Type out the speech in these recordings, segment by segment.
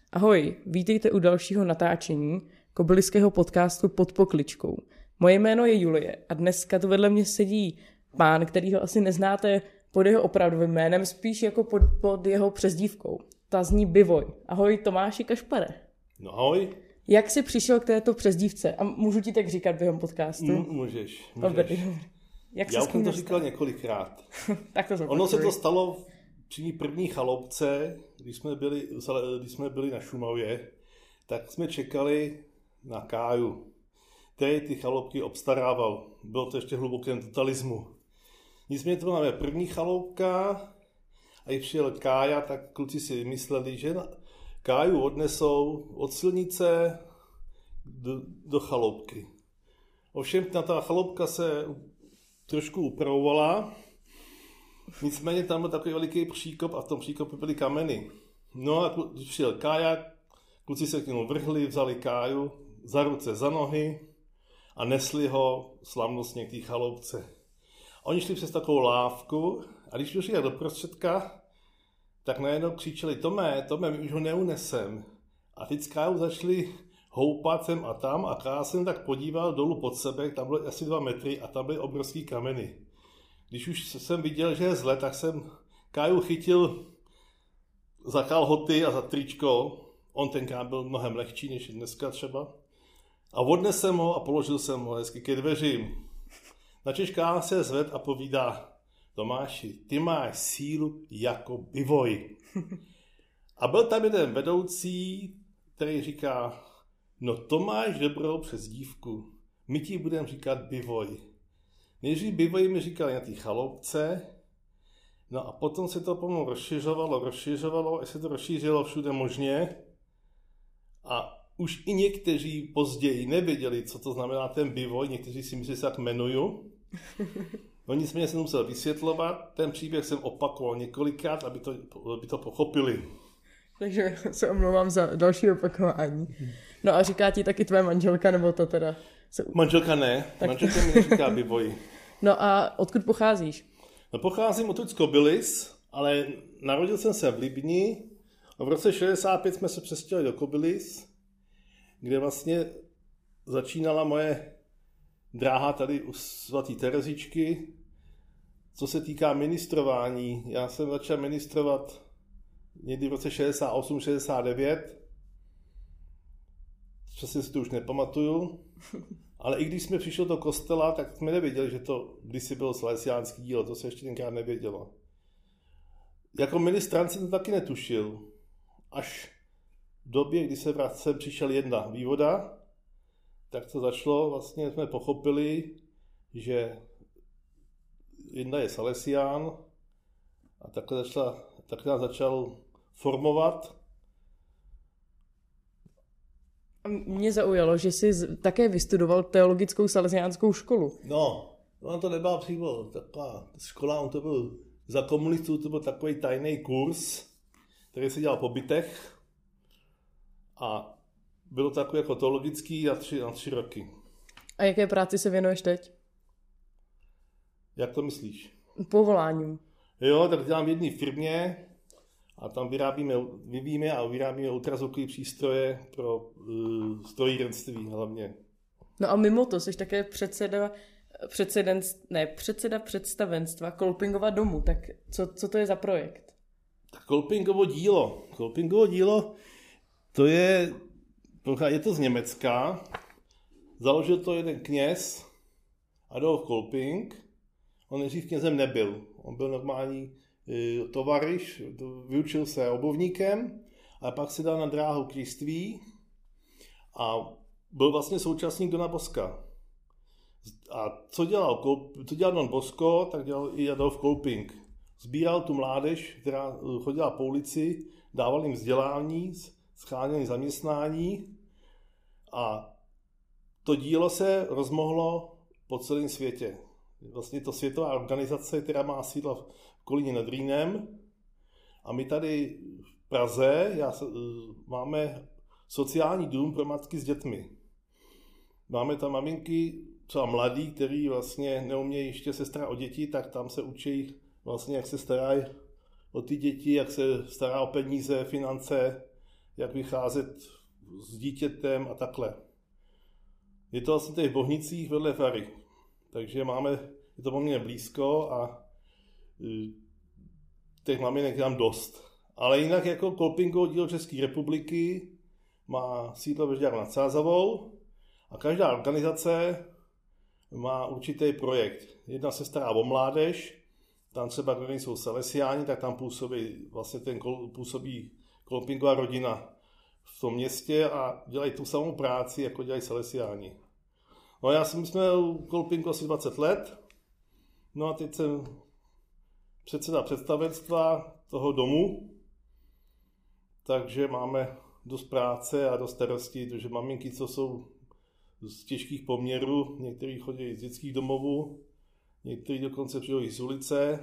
Ahoj, vítejte u dalšího natáčení kobyliského podcastu Pod pokličkou. Moje jméno je Julie a dneska tu vedle mě sedí pán, kterýho asi neznáte pod jeho opravdovým jménem, spíš jako pod jeho přezdívkou. Ta zní Bivoj. Ahoj Tomáši Kašpare. No ahoj. Jak jsi přišel k této přezdívce? A můžu ti tak říkat během podcastu? Můžeš. Dobrý. Já už jsem to říkal několikrát. Tak to ono se to stalo při mý první chaloupce, když jsme byli na Šumavě, tak jsme čekali na Káju, který ty chaloupky obstarával. Bylo to ještě hlubokém totalismu. Nicméně to byla moje první chaloupka a když přijel Kája, tak kluci si mysleli, že Káju odnesou od silnice do chaloupky. Ovšem ta chaloupka se trošku upravovala, nicméně tam byl takový veliký příkop a v tom příkopu byly kameny. No a když přijel Kája, kluci se k němu vrhli, vzali Káju za ruce, za nohy a nesli ho slavnostně k té chaloupce. A oni šli přes takovou lávku a když došli do prostředka, tak najednou křičeli, Tome, my už ho neunesem. A teď s Kájou začali houpat sem a tam a já jsem tak podíval dolů pod sebe, tam bylo asi 2 metry a tam byly obrovský kameny. Když už jsem viděl, že je zle, tak jsem Káju chytil za kalhoty a za tričko. On tenkrát byl mnohem lehčí než dneska třeba. A odnesem ho a položil jsem ho hezky ke dveřím. Načež Kája se zved a povídá, Tomáši, ty máš sílu jako Bivoj. A byl tam jeden vedoucí, který říká, no to máš dobrou přezdívku, my ti budeme říkat Bivoj. Nejdřív Bivoj mi říkal na té chaloupce, no a potom se to pomalu rozšiřovalo, až se to rozšířilo všude možně. A už i někteří později nevěděli, co to znamená ten Bivoj, někteří si myslí, že se tak jmenuju. No nicméně jsem musel vysvětlovat, ten příběh jsem opakoval několikrát, aby to pochopili. Takže se omlouvám za další opakování. No a říká ti taky tvoje manželka, nebo to teda? Manželka ne, tak... manželka mi neříká Bivoj. No a odkud pocházíš? No pocházím odtud z Kobylis, ale narodil jsem se v Libni a v roce 65 jsme se přestěhovali do Kobylis, kde vlastně začínala moje dráha tady u svatý Terezičky. Co se týká ministrování, já jsem začal ministrovat někdy v roce 68-69, přesně si to už nepamatuju, ale i když jsme přišli do kostela, tak jsme nevěděli, že to kdysi bylo salesiánský dílo, to se ještě tenkrát nevědělo. Jako ministrant jsem to taky netušil, až v době, kdy sem přišel jedna vývoda, tak to začalo, vlastně jsme pochopili, že jedna je salesián a takhle nás začal formovat. Mě zaujalo, že jsi také vystudoval teologickou salesiánskou školu. No, to nebyla přímo taková škola, on to byl za komunistů, to byl takový tajný kurz, který se dělal po bytech a bylo takový jako teologický na 3 roky. A jaké práci se věnuješ teď? Jak to myslíš? Povoláním. Jo, tak dělám v jedné firmě a tam vyvíjíme a vyrábíme ultrazvukové přístroje pro strojírenství hlavně. No a mimo to jsi také předseda představenstva Kolpingova domu. Tak co to je za projekt? Tak Kolpingovo dílo, to je to z Německa. Založil to jeden kněz, Adolf Kolping. On nejdřív knězem nebyl. On byl normální tovariš, vyučil se obuvníkem, ale pak se dal na dráhu kněžství a byl vlastně současník Dona Boska. A co dělal Don Bosco, tak dělal i Adolf Kolping. Sbíral tu mládež, která chodila po ulici, dával jim vzdělání, scháněl jim zaměstnání a to dílo se rozmohlo po celém světě. Vlastně to světová organizace, která má sídlo v Kolíně nad Rýnem a my tady v Praze máme sociální dům pro matky s dětmi. Máme tam maminky, třeba mladí, kteří vlastně neumějí ještě se starat o děti, tak tam se učí vlastně, jak se starají o ty děti, jak se stará o peníze, finance jak vycházet s dítětem a takhle. Je to vlastně v Bohnicích vedle Fary, takže je to poměrně blízko a těch maminek tam dost. Ale jinak jako Kolpingový dílo České republiky má sídlo ve Žďáru nad Sázavou a každá organizace má určitý projekt. Jedna se stará o mládež, tam třeba, když jsou salesiáni, tak tam působí Kolpingová rodina v tom městě a dělají tu samou práci, jako dělají salesiáni. No a my jsme u Kolpinku asi 20 let, no a teď jsem předseda představenstva toho domu, takže máme dost práce a dost starostí, protože maminky, co jsou z těžkých poměrů, někteří chodí z dětských domovů, někteří dokonce přijdou z ulice,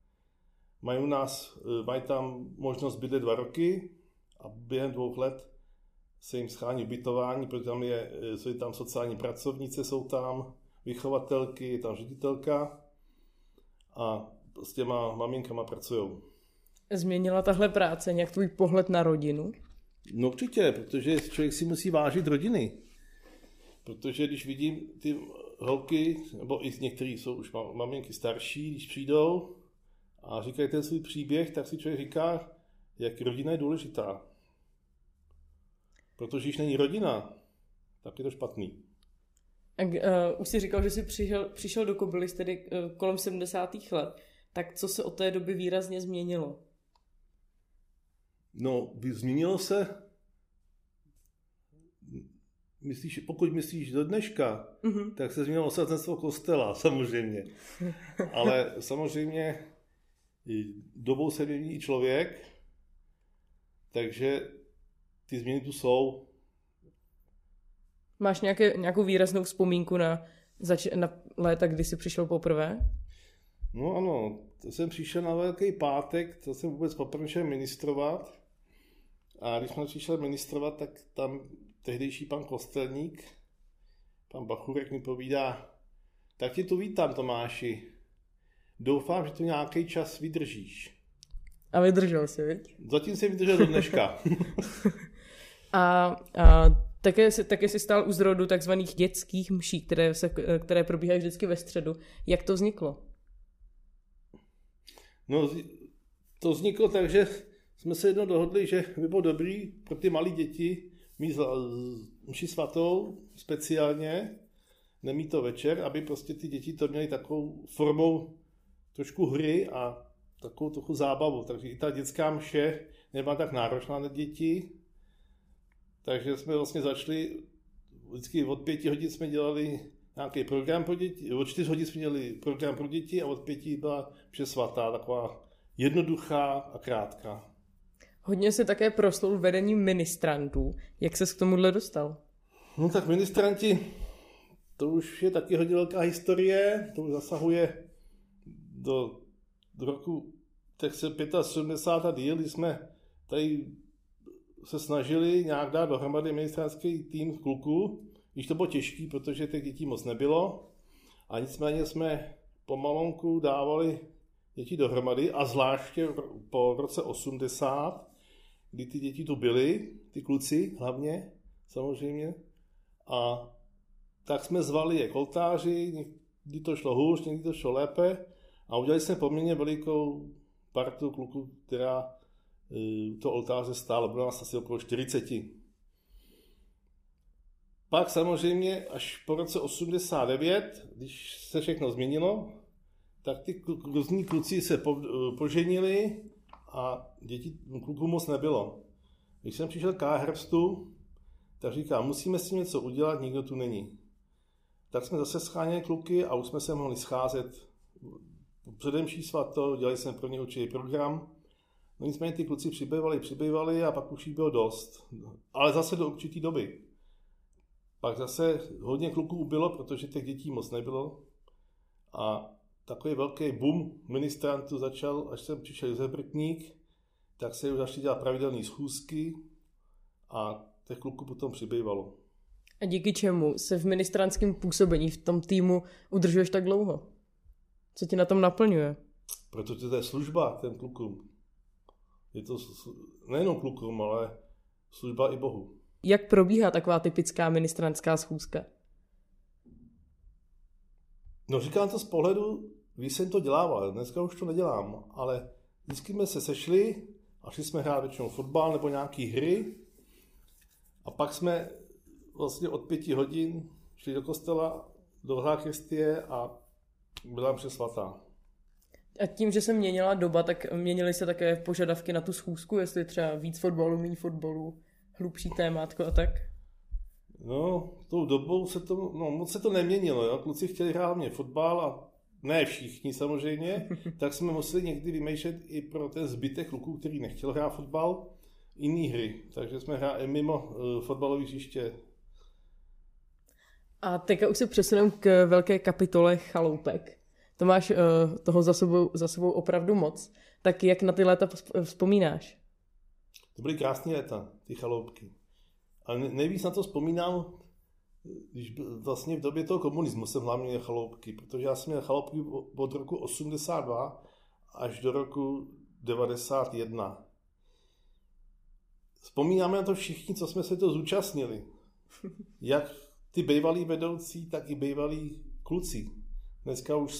mají tam možnost bydlet 2 roky a během 2 let se jim schání ubytování, protože jsou tam sociální pracovnice, jsou tam vychovatelky, je tam ředitelka a s těma maminkama pracujou. Změnila tahle práce nějak tvůj pohled na rodinu? No určitě, protože člověk si musí vážit rodiny. Protože když vidím ty holky, nebo i některý jsou už maminky starší, když přijdou a říkají ten svůj příběh, tak si člověk říká, jak rodina je důležitá. Protože když není rodina, tak je to špatný. Už jsi říkal, že jsi přišel do Kobylis tedy kolem 70. let. Tak co se od té doby výrazně změnilo? No, změnilo se, pokud myslíš do dneška, tak se změnilo osazenstvo kostela, samozřejmě. Ale samozřejmě dobou se mění i člověk, takže ty změny tu jsou. Máš nějakou výraznou vzpomínku na léta, kdy jsi přišel poprvé? No ano, to jsem přišel na Velký pátek, to jsem vůbec poprvé šel ministrovat. A když jsme přišel ministrovat, tak tam tehdejší pan Kostelník, pan Bachurek mi povídá, tak tě tu vítám, Tomáši. Doufám, že to nějaký čas vydržíš. A vydržel jsi, viď? Zatím jsem vydržel do dneška. a také jsi stál u zrodu takzvaných dětských mší, které probíhají vždycky ve středu. Jak to vzniklo? No, to vzniklo tak, že jsme se jednou dohodli, že by bylo dobrý pro ty malé děti mít mši svatou speciálně, nemít to večer, aby prostě ty děti to měly takovou formou trošku hry a takovou trochu zábavu. Takže i ta dětská mše nebyla tak náročná na děti. Takže jsme vlastně začali, vždycky od 5 hodin jsme dělali nějaký program pro děti, od 4 hodin jsme dělali program pro děti a od 5 byla mše svatá, taková jednoduchá a krátká. Hodně se také proslul vedením ministrantů. Jak ses k tomuhle dostal? No tak ministranti, to už je taky hodně velká historie, to už zasahuje do roku 75 a díl, kdy jsme tady se snažili nějak dát dohromady ministrantský tým kluků, když to bylo těžký, protože těch dětí moc nebylo. A nicméně jsme pomalonku dávali děti dohromady a zvláště po roce 80, kdy ty děti tu byly, ty kluci hlavně, samozřejmě. A tak jsme zvali je k oltáři, někdy to šlo hůř, někdy to šlo lépe a udělali jsme poměrně velikou partu kluků, která to oltáře stála, bylo nás asi okolo 40. Pak samozřejmě až po roce 89, když se všechno změnilo, tak ty různí kluci se poženili a kluků moc nebylo. Když jsem přišel k Herbstu, tak říkám, musíme s tím něco udělat, nikdo tu není. Tak jsme zase scháněli kluky a už jsme se mohli scházet předem mší svatou, dělali jsme pro ně určitý program. No nicméně ty kluci přibývali a pak už jich bylo dost. Ale zase do určitý doby. Pak zase hodně kluků ubylo, protože těch dětí moc nebylo. A takový velký boom ministrantů začal, až jsem přišel Josef Brtník, tak se už začaly dělat pravidelné schůzky a těch kluků potom přibývalo. A díky čemu se v ministrantském působení v tom týmu udržuješ tak dlouho? Co ti na tom naplňuje? Protože to je služba těm klukům. Je to nejenom klukům, ale služba i Bohu. Jak probíhá taková typická ministranská schůzka? No říkám to z pohledu, když jsem to dělával, dneska už to nedělám, ale vždycky jsme se sešli a šli jsme hrát většinou fotbal nebo nějaký hry a pak jsme vlastně od 5 hodin šli do kostela, do Eucharistie a byla mše svatá. A tím, že se měnila doba, tak měnily se také požadavky na tu schůzku, jestli třeba víc fotbalu, méně fotbalu, hlubší témátko a tak? No, tou dobou moc se to neměnilo, jo? Kluci chtěli hrát hlavně fotbal a ne všichni samozřejmě, tak jsme museli někdy vymýšlet i pro ten zbytek kluků, který nechtěl hrát fotbal, jiný hry. Takže jsme hráli mimo fotbalové hřiště. A teďka už se přesuneme k velké kapitole chaloupek. To máš toho za sebou opravdu moc. Tak jak na ty léta vzpomínáš? To byly krásné léta, ty chaloupky. A nejvíc na to vzpomínám, když vlastně v době toho komunismu jsem hlavně měl chaloupky, protože já jsem měl chaloupky od roku 82 až do roku 91. Vzpomínáme na to všichni, co jsme se to zúčastnili. Jak ty bývalí vedoucí, tak i bývalí kluci. Dneska už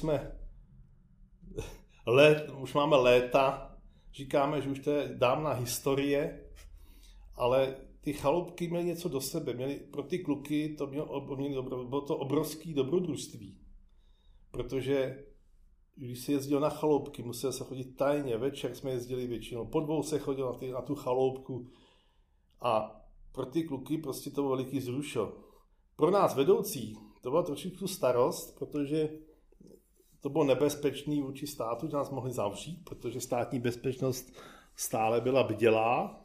už máme léta, říkáme, že už to je dávná historie, ale ty chaloupky měly něco do sebe. Pro ty kluky bylo to obrovské dobrodružství. Protože když se jezdilo na chaloupky, muselo se chodit tajně, večer jsme jezdili většinou, po 2 se chodilo na tu chaloupku. A pro ty kluky prostě to bylo veliký zrušo. Pro nás vedoucí to byla trošičku starost, protože to bylo nebezpečný vůči státu, že nás mohli zavřít, protože státní bezpečnost stále byla bdělá.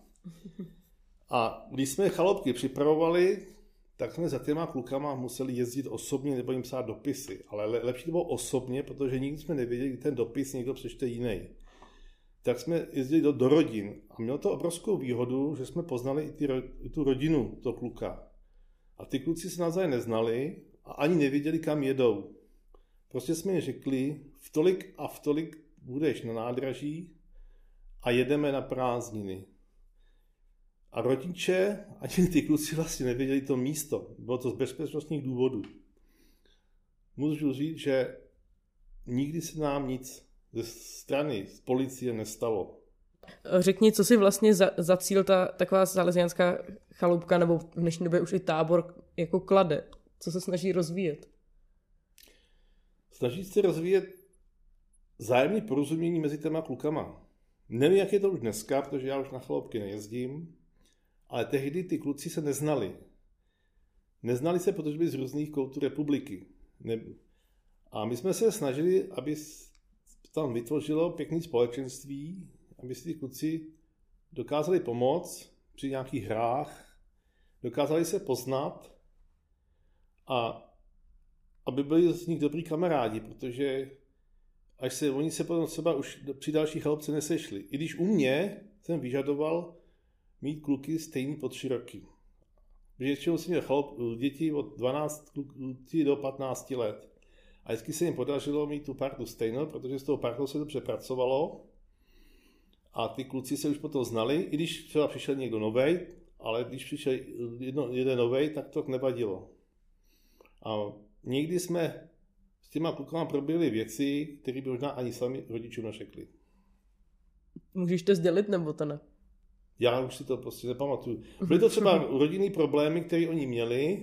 A když jsme chaloupky připravovali, tak jsme za těma klukama museli jezdit osobně nebo jim psát dopisy. Ale lepší to bylo osobně, protože nikdy jsme nevěděli, kdy ten dopis někdo přečte jiný. Tak jsme jezdili do rodin. A mělo to obrovskou výhodu, že jsme poznali i tu rodinu toho kluka. A ty kluci se navzájem neznali a ani nevěděli, kam jedou. Prostě jsme jim řekli, v tolik a v tolik budeš na nádraží a jedeme na prázdniny. A rodiče, ani ty kluci vlastně nevěděli to místo. Bylo to z bezpečnostních důvodů. Můžu říct, že nikdy se nám nic ze strany z policie nestalo. Řekni, co si vlastně za cíl taková salesiánská chaloupka, nebo v dnešní době už i tábor, jako klade? Co se snaží rozvíjet? Snaží se rozvíjet vzájemné porozumění mezi těma klukama. Nevím, jak je to už dneska, protože já už na chaloupky nejezdím, ale tehdy ty kluci se neznali. Neznali se, protože byli z různých koutů republiky. A my jsme se snažili, aby tam vytvořilo pěkné společenství, aby si ty kluci dokázali pomoct při nějakých hrách, dokázali se poznat a aby byli z nich dobrý kamarádi, protože oni se potom třeba už při další chaloupce nesešli. I když u mě jsem vyžadoval mít kluky stejný po 3 roky. Většinou jsem měl děti od 12 do 15 let. A vždycky se jim podařilo mít tu partu stejnou, protože z toho partu se dobře pracovalo. A ty kluci se už potom znali, i když třeba přišel někdo novej, ale když přišel jeden novej, tak to nevadilo. A někdy jsme s těma klukama proběhli věci, které by možná ani sami rodičům neřekli. Můžeš to sdělit, nebo to ne? Já už si to prostě nepamatuju. Byly to třeba rodinný problémy, které oni měli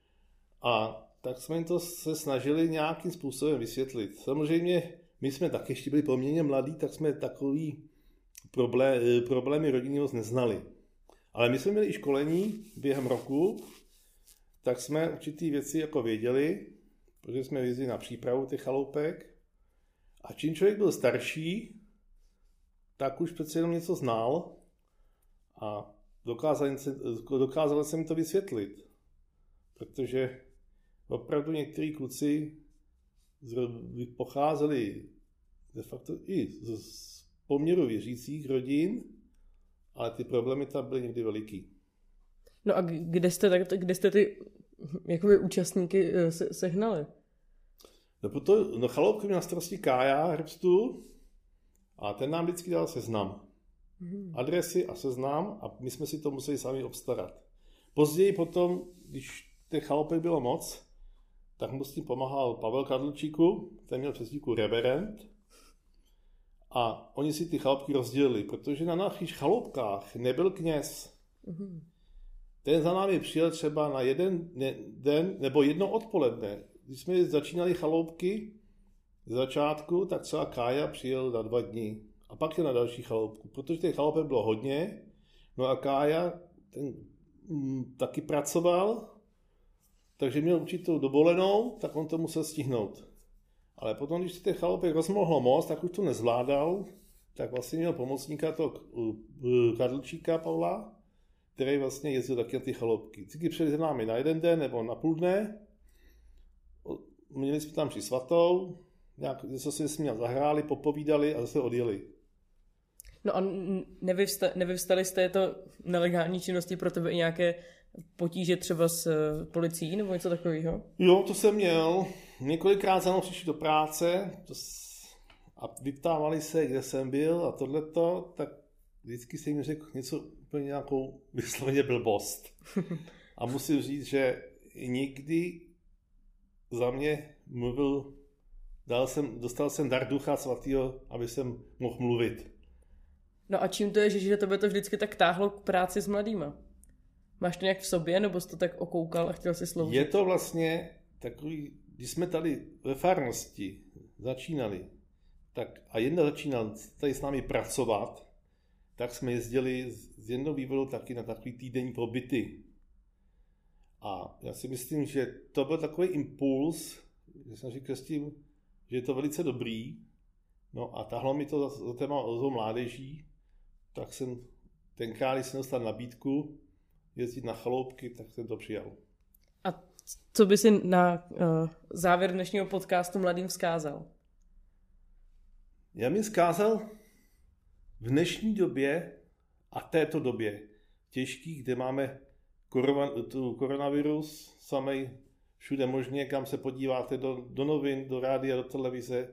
a tak jsme jim to se snažili nějakým způsobem vysvětlit. Samozřejmě my jsme taky ještě byli poměrně mladí, tak jsme takový problémy rodiny moc neznali. Ale my jsme měli i školení během roku, tak jsme určitý věci jako věděli, protože jsme jezdili na přípravu těch chaloupek. A čím člověk byl starší, tak už přece jenom něco znal a dokázal jsem to vysvětlit. Protože opravdu některý kluci pocházeli de facto i z poměru věřících rodin, ale ty problémy tam byly někdy veliký. No a kde jste ty jakoby účastníky sehnali? No chaloupky měl na starosti Kája Hrbstu a ten nám vždycky dal seznam. adresy a seznam a my jsme si to museli sami obstarat. Později potom, když těch chalupek bylo moc, tak mu s tím pomáhal Pavel Kadlčíku, ten měl přezdívku Reverend, a oni si ty chalupky rozdělili, protože na našich chalupkách nebyl kněz. Ten za námi přijel třeba na jeden den nebo jedno odpoledne. Když jsme začínali chaloupky z začátku, tak třeba Kája přijel na 2 dny a pak je na další chaloupku, protože těch chalupek bylo hodně. No a Kája ten taky pracoval, takže měl určitou dovolenou, tak on to musel stihnout. Ale potom, když těch chalupek rozmohlo moc, tak už to nezvládal, tak vlastně měl pomocníka toho Kadlčíka Pavla, který vlastně jezdil taky na ty chaloupky. Vždycky přijeli za námi na 1 den nebo na půl dne, měli jsme tam při svatou, nějak něco si s ním zahráli, popovídali a zase odjeli. No a nevyvstaly z této nelegální činnosti pro tebe i nějaké potíže třeba s policií nebo něco takového? Jo, to jsem měl. Několikrát za mnou přišli do práce a vyptávali se, kde jsem byl a tohleto, tak vždycky jsem jim řekl něco úplně nějakou vysloveně blbost. A musím říct, že nikdy za mě mluvil, dostal jsem dar Ducha Svatého, aby jsem mohl mluvit. No a čím to je, že tebe to vždycky tak táhlo k práci s mladýma? Máš to nějak v sobě, nebo jsi to tak okoukal a chtěl si sloužit? Je to vlastně takový, když jsme tady ve farnosti začínali, tak a jedna začínal tady s námi pracovat, tak jsme jezdili z jednou vývodou taky na takový týdenní pobyty. A já si myslím, že to byl takový impuls, že jsem říkal s tím, že je to velice dobrý. No a tahlo mi to za téma o mládeží, tak jsem tenkrát, když jsem dostal nabídku jezdit na chaloupky, tak jsem to přijal. A co by si na závěr dnešního podcastu mladým vzkázal? Já mi vzkázal v dnešní době a této době těžký, kde máme koronavirus samej všude možně, kam se podíváte do novin, do rádia, do televize.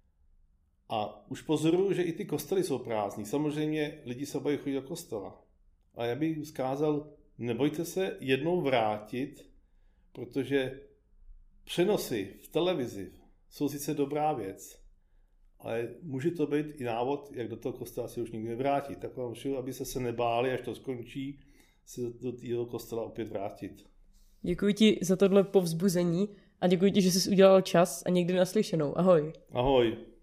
A už pozoruju, že i ty kostely jsou prázdní. Samozřejmě lidi se bojí chodit do kostela. A já bych vzkázal, nebojte se jednou vrátit, protože přenosy v televizi jsou sice dobrá věc, ale může to být i návod, jak do toho kostela se už nikdy nevrátit. Tak vám všude, aby se nebáli, až to skončí, se do toho kostela opět vrátit. Děkuji ti za tohle povzbuzení a děkuji ti, že jsi udělal čas a někdy naslyšenou. Ahoj. Ahoj.